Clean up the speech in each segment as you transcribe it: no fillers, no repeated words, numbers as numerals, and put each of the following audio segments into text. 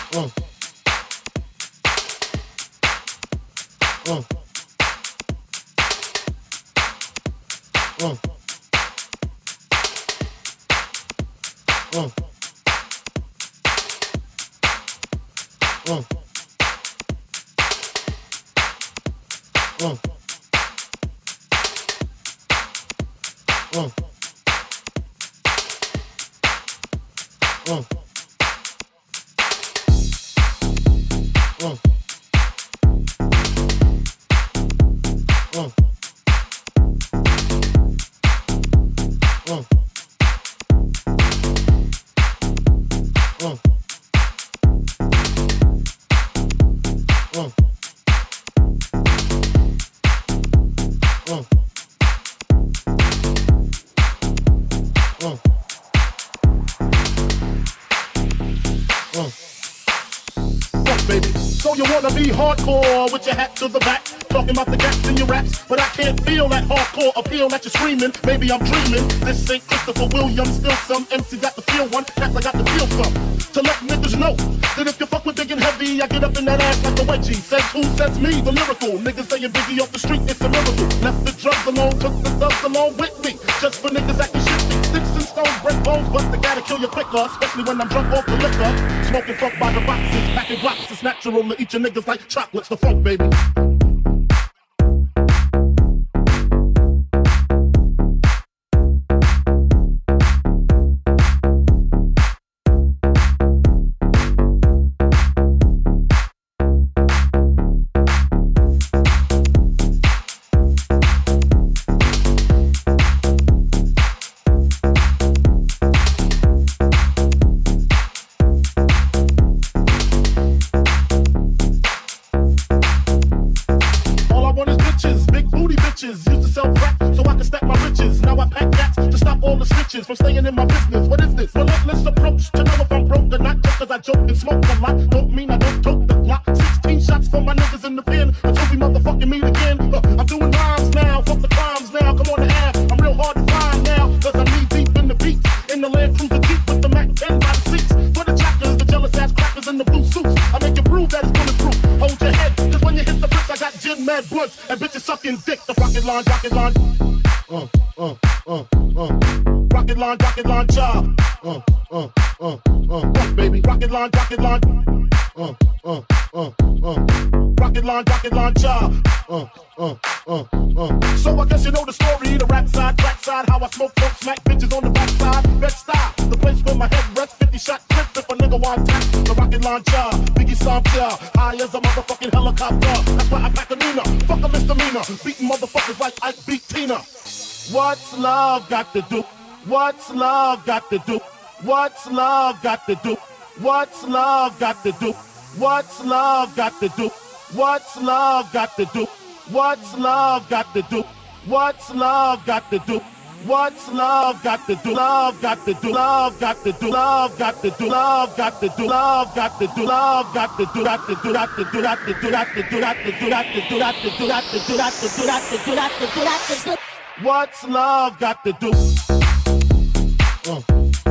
uh, uh, uh, uh, uh, uh, uh, uh, uh, uh, uh, uh, uh, uh, uh, uh. Fuck, baby. So you wanna be hardcore with your hat to the back, talking about the gaps in your raps, but I can't feel that hardcore appeal that you're screaming. Maybe I'm dreaming. This ain't Christopher Williams. Still some MC got to feel one. Cats I got to feel some. To let niggas know that if you fuck with big and heavy, I get up in that ass like a wedgie. Says who? Says me, the lyrical. Niggas saying Biggie off the street, it's a miracle. Left the drugs alone, took the thugs along with me. Just for niggas acting shifty. Sticks and stones break bones, but they gotta kill you quicker. Especially when I'm drunk off the liquor. Smoking funk by the boxes, packing blocks. It's natural to eat your niggas like chocolates. The funk, baby. From staying in my business, what is this? Relentless approach to know if I'm broke or not. Just cause I joke and smoke a lot, don't mean I don't tote the block. 16 shots from my niggas in the pen until we motherfucking meet again. I'm doing rhymes now, fuck the crimes now. Come on the app, I'm real hard to find now. Cause I'm knee deep in the beats, in the Land Cruiser Jeep with the Mac 10 by the seats. For the jackers, the jealous ass crackers in the blue suits, I make you prove that it's bulletproof. Hold your head, cause when you hit the bricks, I got gin mad blunts and bitches sucking dick. The rocket line, rocket line. Rocket line, cha. Fuck, baby. Rocket line, rocket line. Rocket line, cha. So I guess you know the story. The rap side, crack side. How I smoke, dope, smack bitches on the backside. Bed style, the place where my head rests. 50 shot clip if a nigga want tap. The rocket line, cha. Biggie Sampia, high as a motherfucking helicopter. That's why I pack a Nina. Fuck a misdemeanor. Beating motherfuckers like Ike beat Tina. What's love got to do? What's love got to do? What's love got to do? What's love got to do? What's love got to do? What's love got to do? What's love got to do? What's love got to do? What's love got to do? Love got to do. Love got to do. Love got to do. Love got to do. Love got to do. Love got to do. Got to do. Got to do. Got to do. Got to do. Got to do. Got to do. Got to do. Got to do. Got to do. Got to do. Got to do. Got to do. What's love got to do? Uh.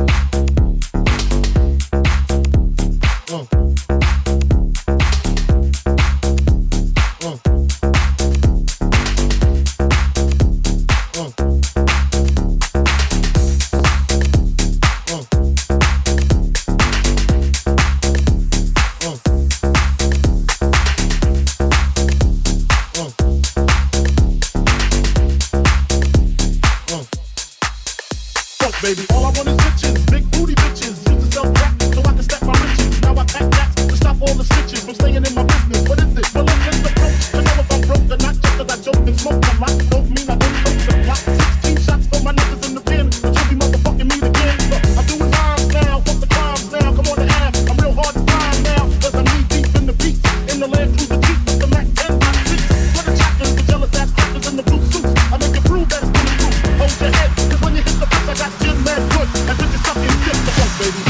Baby, all I want is bitches, big booty bitches. Used to sell crack so I can stack my riches. Now I pack racks to stop all the stitches from staying in my business. What is it? Well, it's just approach to know if I'm broke or not. Just cause I joke and smoke a lot, don't mean I don't tote the block. 16 shots for my niggas in the pen until we motherfucking meet again. I'm doing rhymes now, fuck the crimes now. Come on the app, I'm real hard to find now. Cause I'm knee deep in the beats, in the Land Cruiser Jeep with the Mac 10 by the seats. For the jackers, the jealous ass crackers in the blue suits, I make you prove that it's bulletproof. Hold your head, cause when you hit the bricks, I got gin mad good. And bitches sucking dick, the fuck, baby.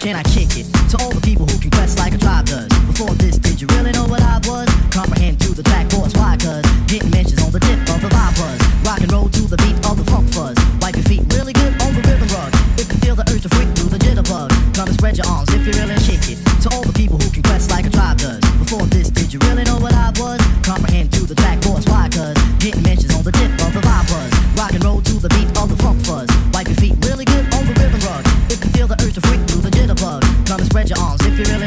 Can I kick it? To all the people who can quest like a tribe does. Before this, did you really know what I was? Comprehend to the track force, why? Cause getting mentions on the tip of the vibe buzz. Rock and roll to the beat of the funk fuzz. Wipe your feet really good on the rhythm rug. If you feel the urge to freak through the jitterbug, come and spread your arms if you really kick it. To all the people who can quest like a tribe does. Before this, did you really know what I was? Comprehend to the track force, why? Cause getting mentions on the tip of the vibe buzz. Rock and roll to the beat of the funk fuzz. Wipe your feet really good on the rhythm rug. If you feel the urge to freak through the jitterbug, come and spread your arms if you really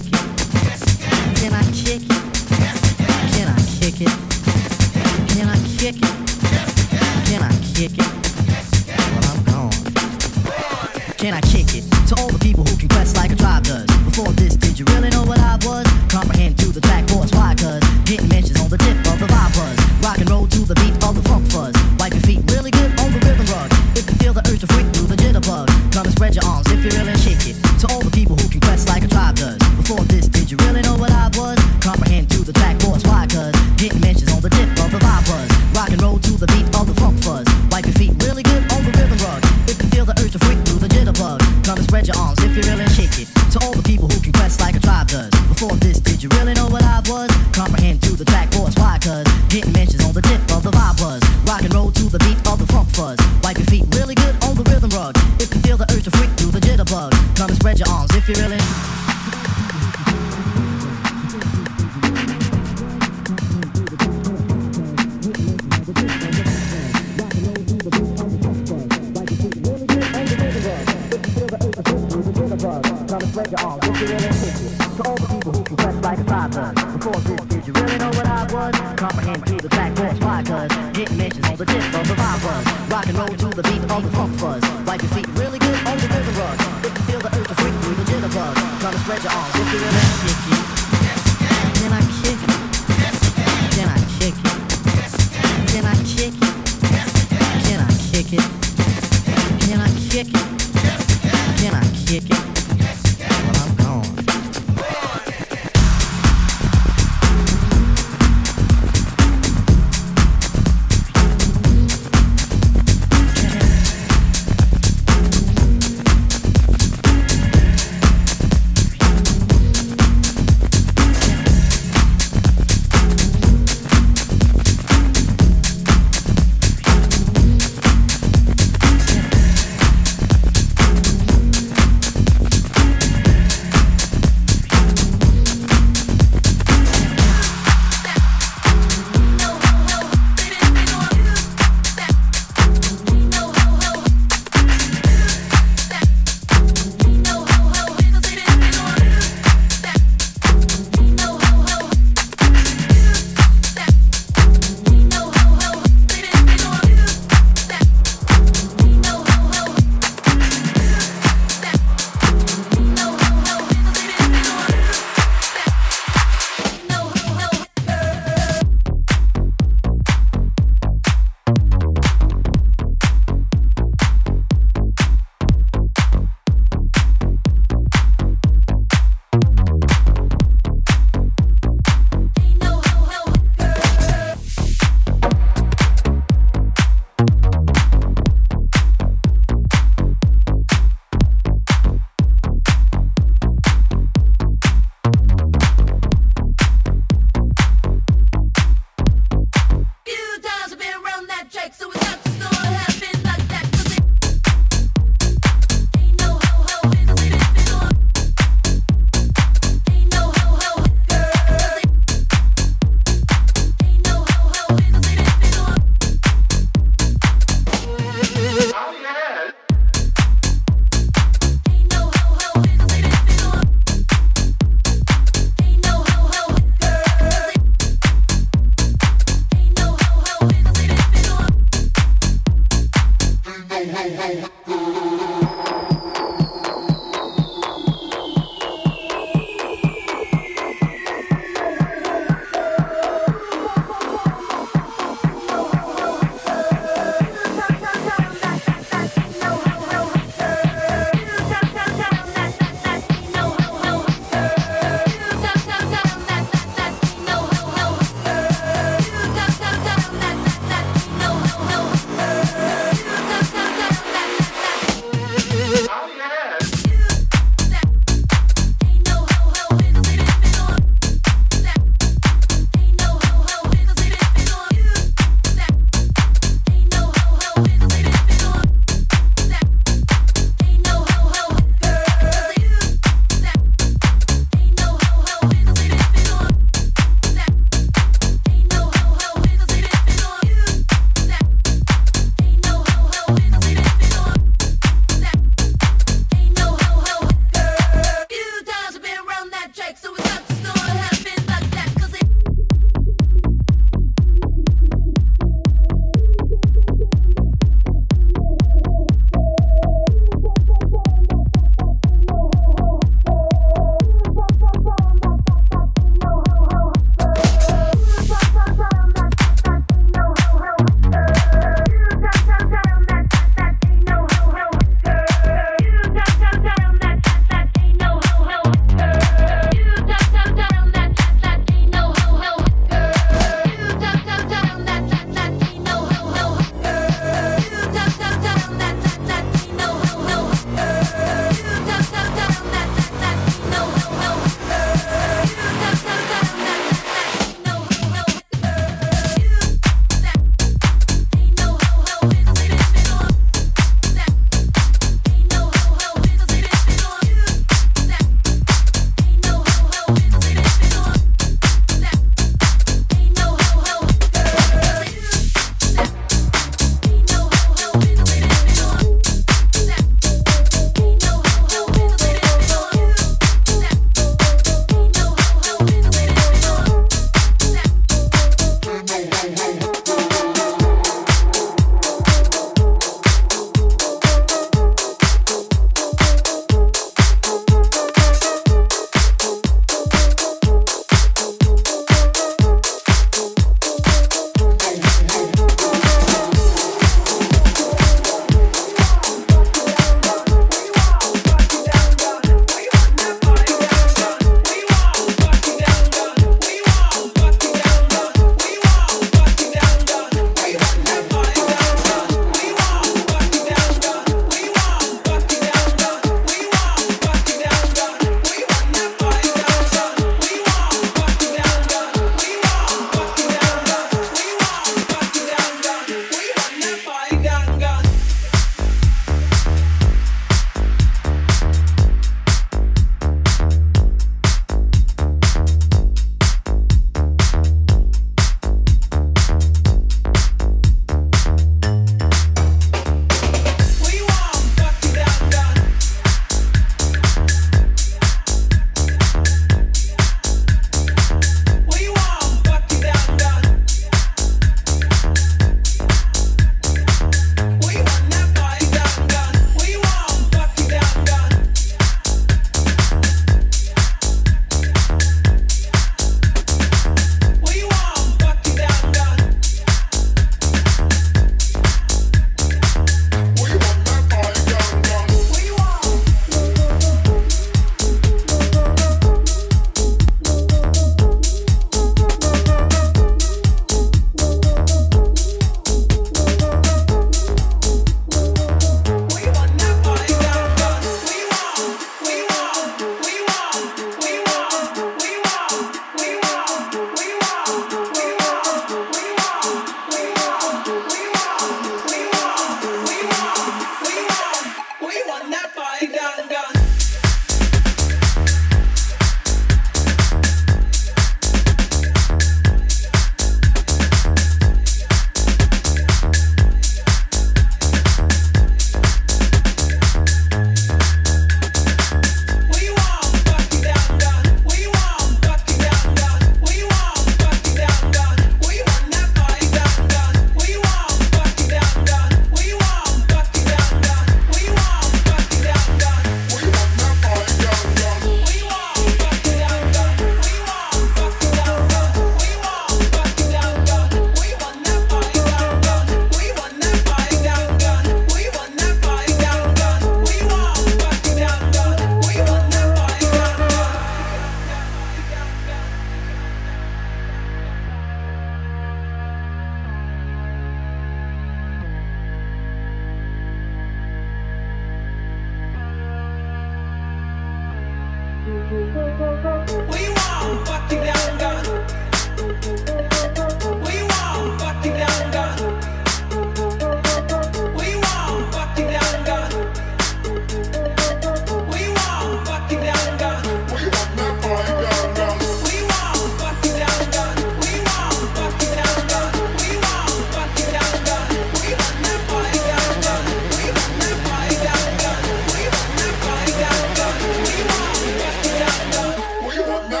What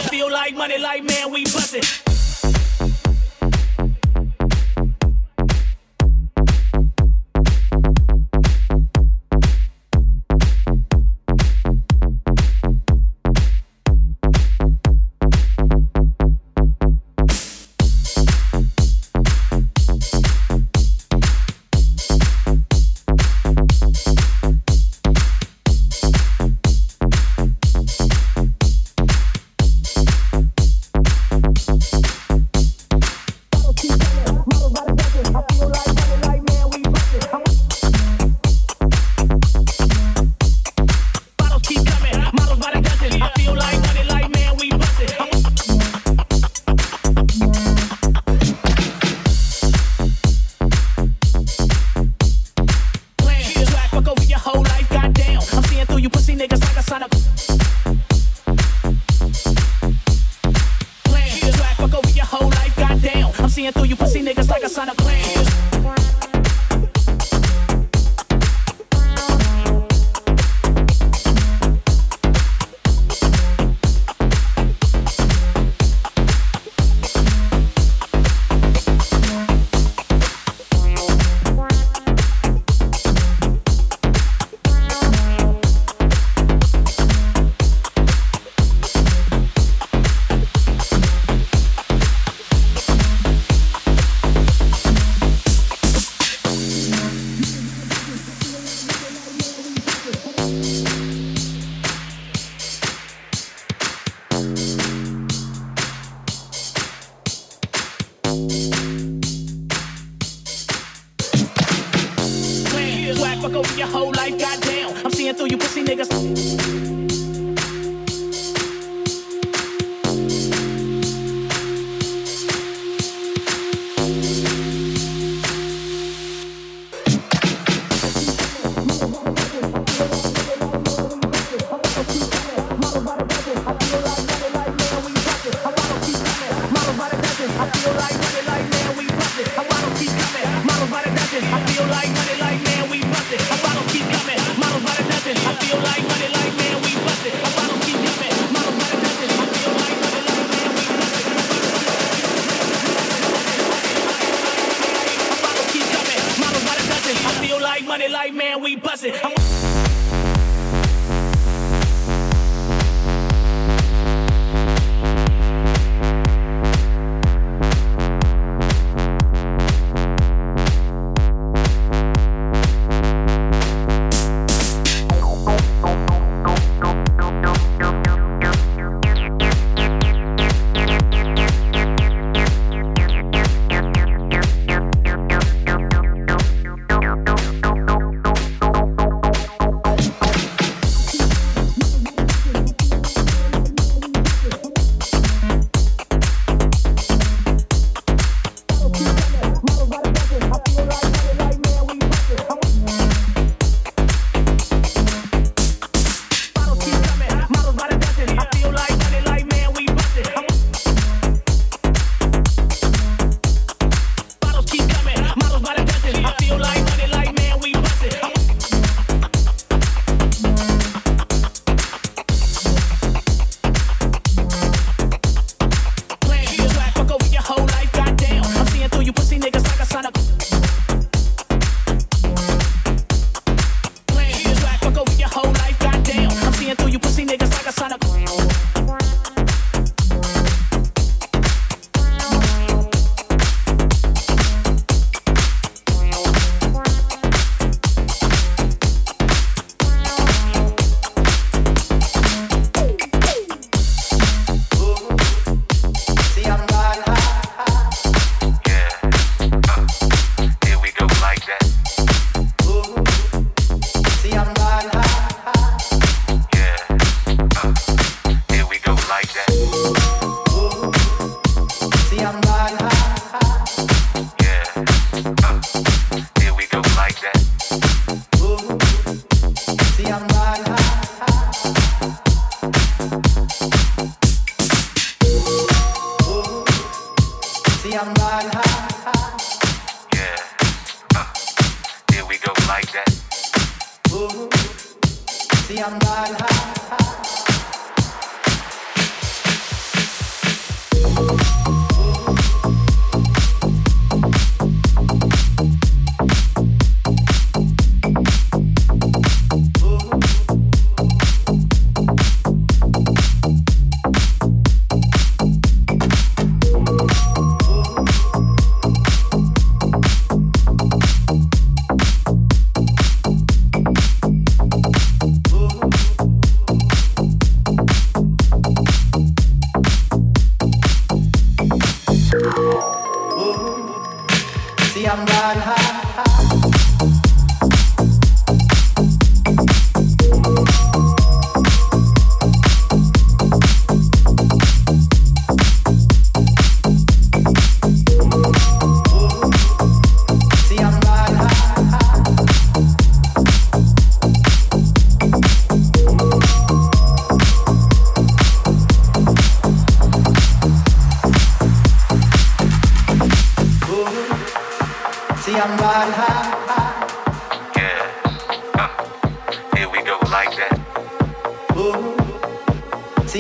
I feel like money, like man, we bustin'.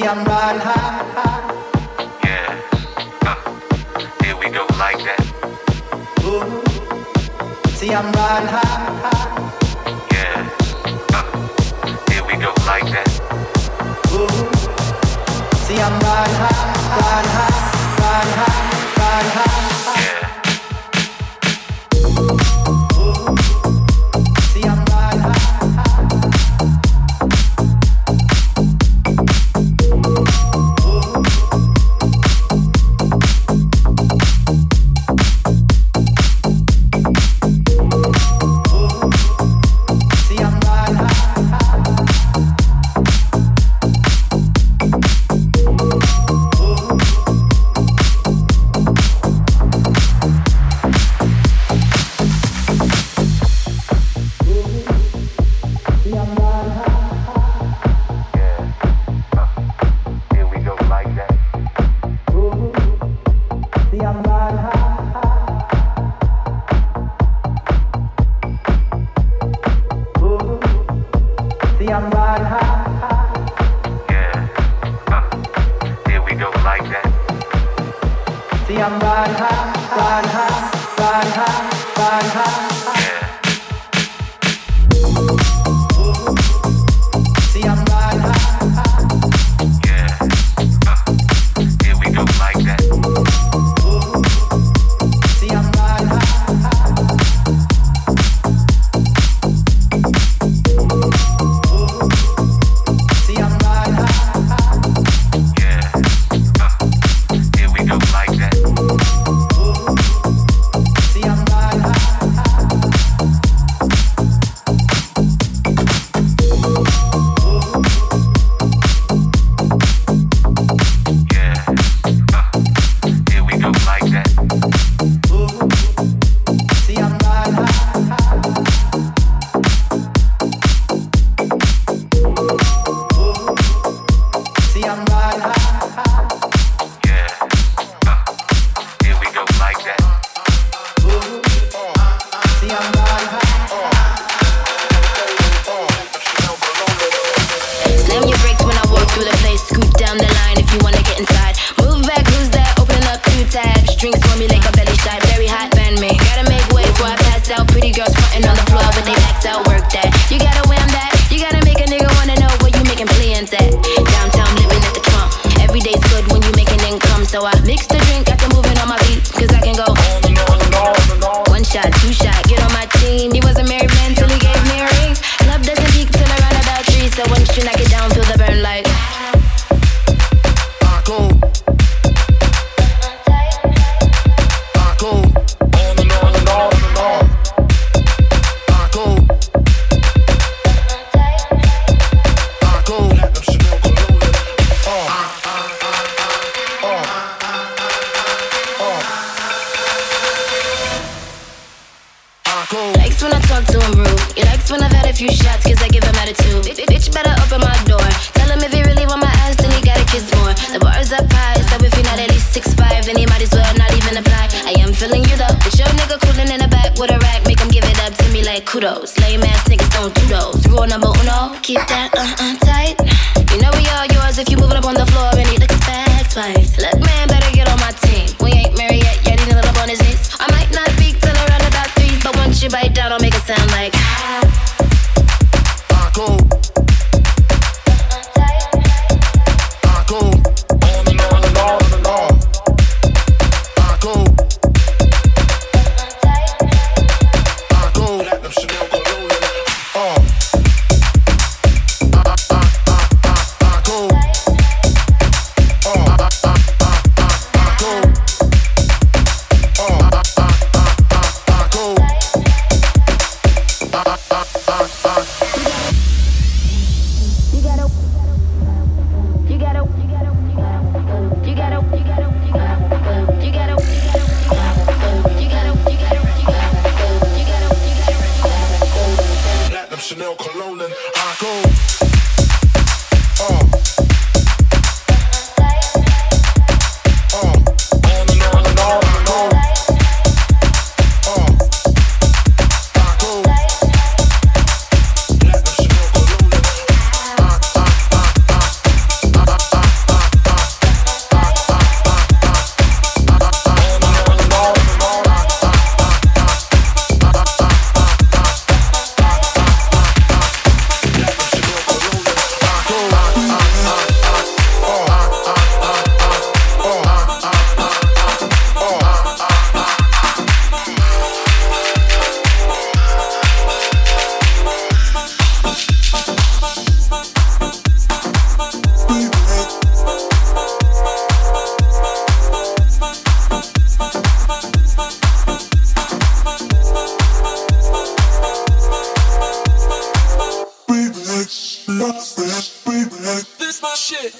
See, I'm riding high. Yeah. Here we go like that. Ooh. See, I'm riding high. Yeah. Here we go like that. Ooh. See, I'm riding high, riding high, riding high, riding high. Yeah. See, I'm riding high. Kudos, lame ass niggas don't do those. Rule number uno, keep that tight. You know we all yours if you moving up on the floor and he looks back twice. Look, man, better get on my team. We ain't married yet, he need a little on his knees. I might not peak till around about 3, but once you bite down, I'll make it sound like I go. I go on and on and on and on. I go. This my shit.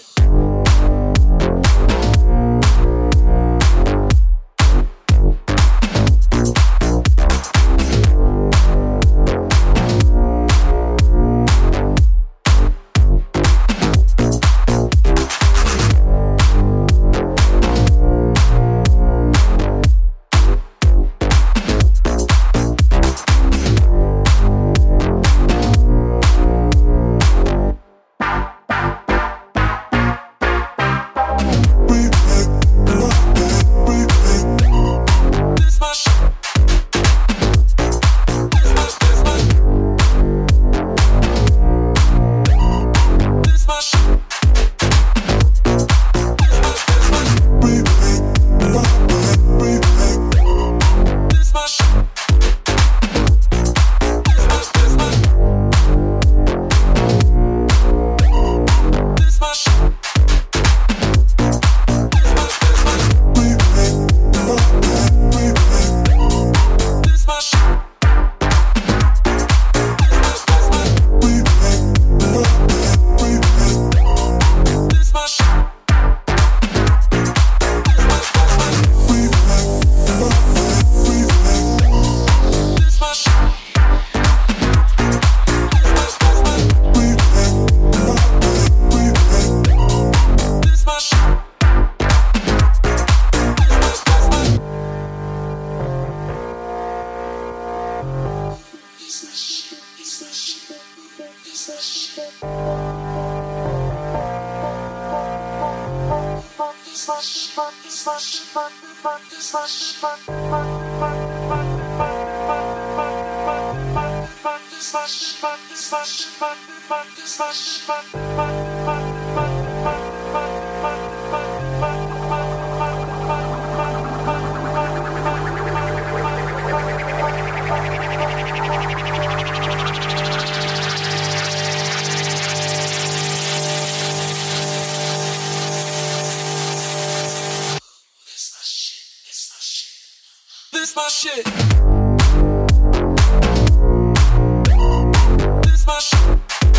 This my shit. This my shit.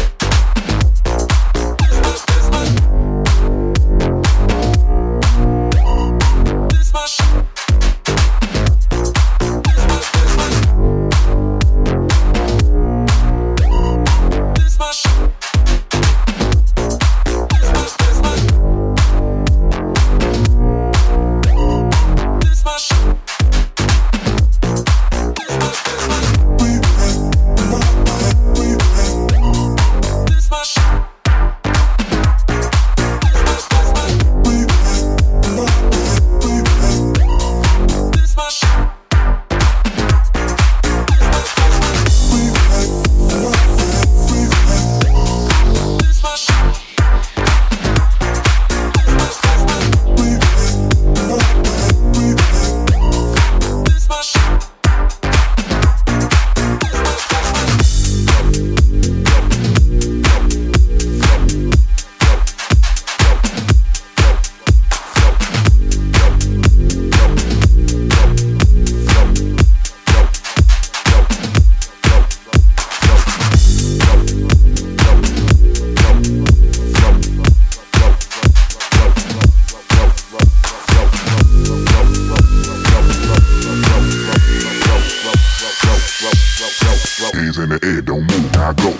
Hands in the air, don't move, now go.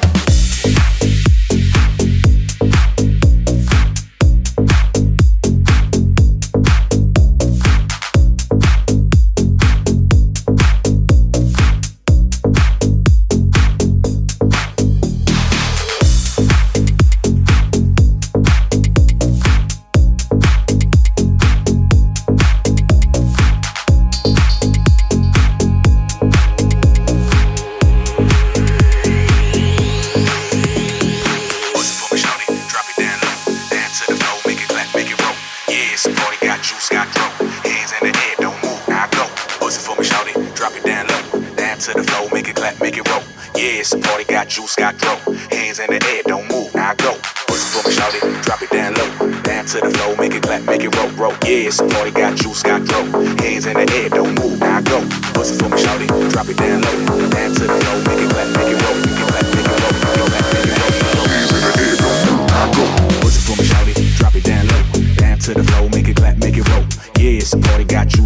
Juice got throw, hands in the air, don't move, now go. Push it for me, shout it, drop it down low. Down to the floor, make it clap, make it roll, roll. Yeah, it's a party, got juice, got throw. Hands in the air, don't move, now go. Push it for me, shout it, drop it down low. Down to the floor, make it clap, make it roll. Make it clap, make it roll, make it clap, make it roll. Hands in the air.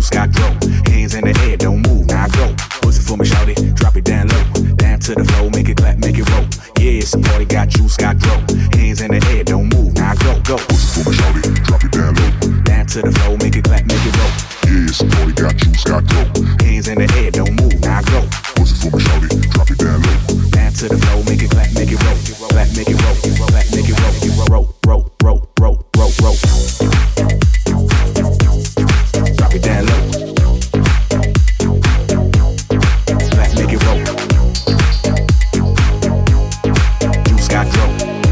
juice, got grow. Hands in the air, don't move, now go. Push it for me, shout it, drop it down low. Down to the floor, make it clap, make it roll. Yeah, it's a party, got juice, got grow. Hands in the air, don't move, now go, go. Push it for me, shout it, drop it down low. Down to the floor, make it clap, make it roll. Yeah, it's a party, got juice, got grow. Hands in the air, don't move, now go. Push it for me, shout it, drop it down low. Down to the floor, make it clap, make it roll. Clap, make it roll, clap, make it roll. Roll, roll, roll, roll, roll, roll. Drop it down low. Clap, make it roll. Juice got grow.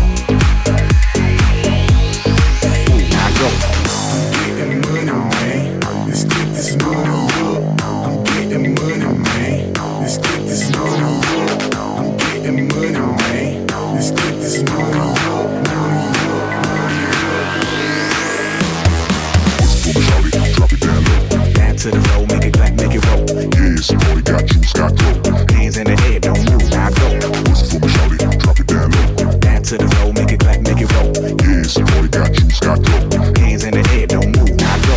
Now go. Getting money, man. Let's get this money up. I'm getting money, man. Let's get this money up. I'm getting money, man. Let's get this money up. To the floor, make it clap, make it roll. Yeah, it's a party, got juice, got grow. Hands in the air, don't move, now go. Push it for me, shout it, drop it down low. Down to the floor, make it clap, make it roll. Yeah, it's a party, got juice, got grow. Hands in the air, don't move, now go.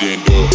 Stand up.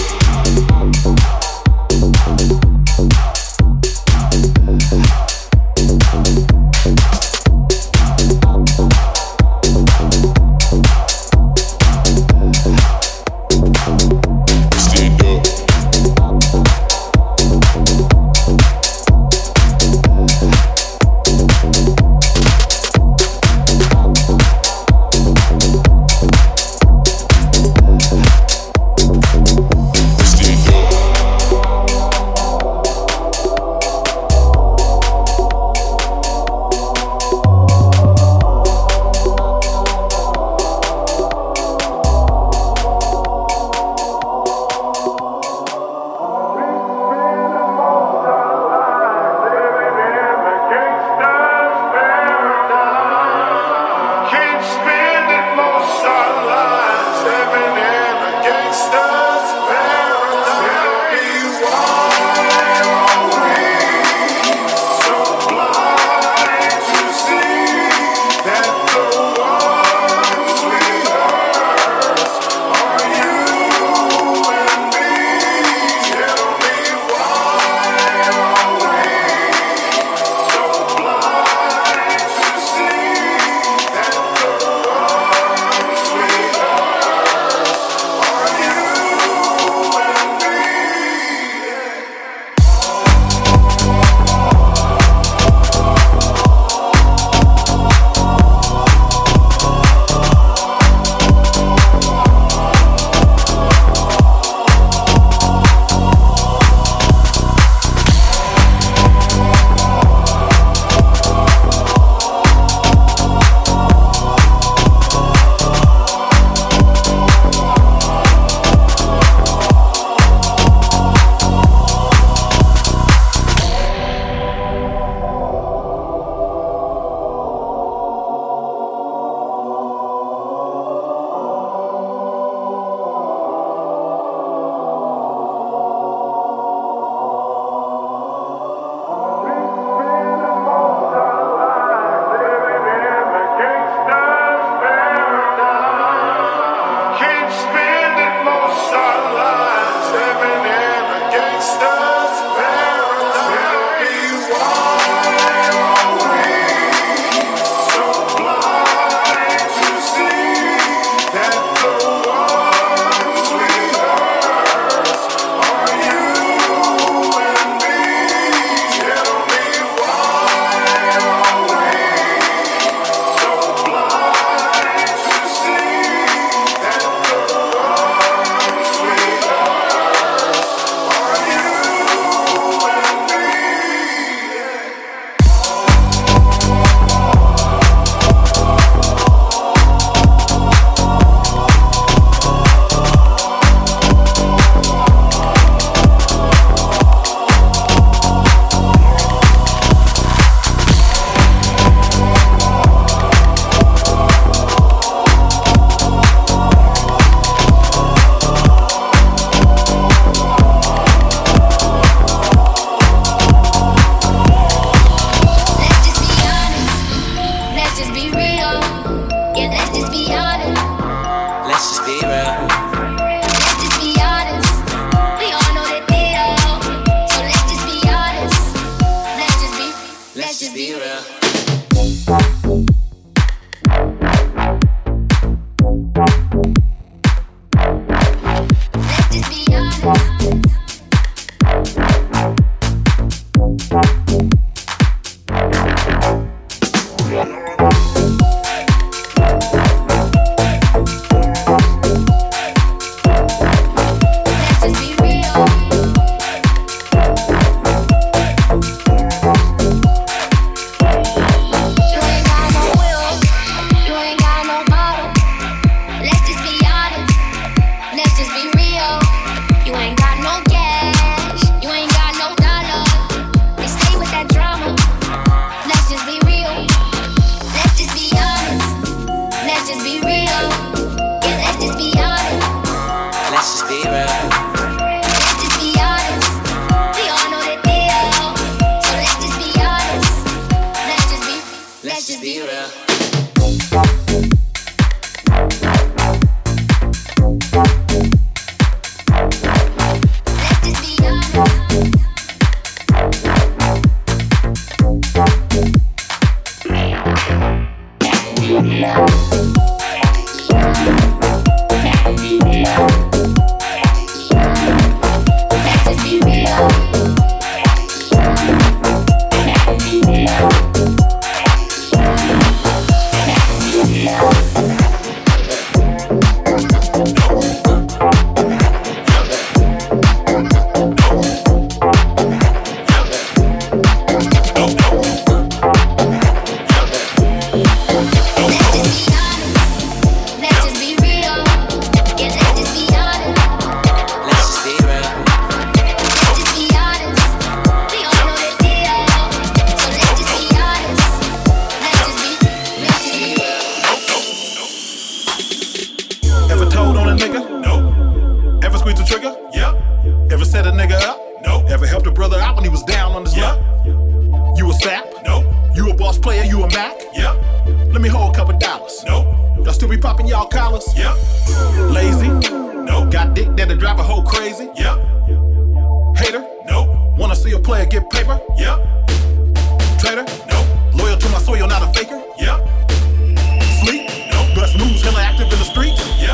trigger? Yeah. Ever set a nigga up? No. Ever helped a brother out when he was down on his luck? You a sap? No. You a boss player? You a Mac? Yeah. Let me hold a couple dollars. No. Y'all still be popping y'all collars? Yeah. Lazy? No. Got dick that'll drive a hoe crazy? Yeah. Hater? No. Wanna see a player get paper? Yeah. Traitor? No. Loyal to my soil, not a faker? Yeah. Sleep? No. Bust moves, hella active in the streets? Yeah.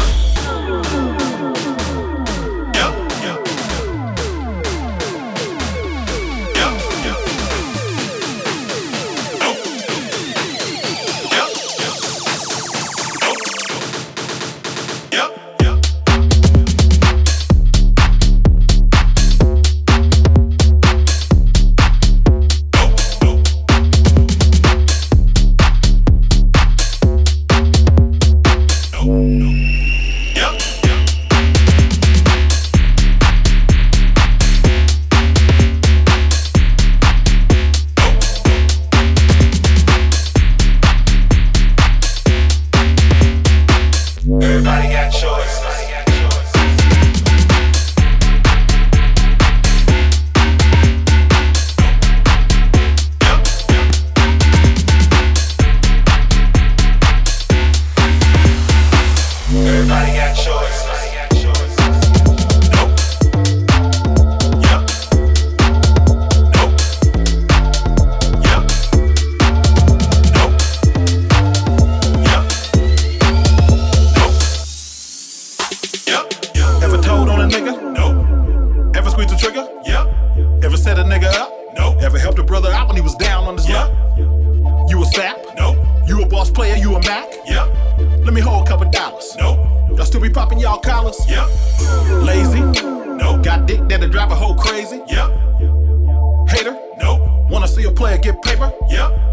Lazy? No. Got dick that'll drive a hoe crazy? Yeah. Hater? No. Wanna see a player get paper? Yeah.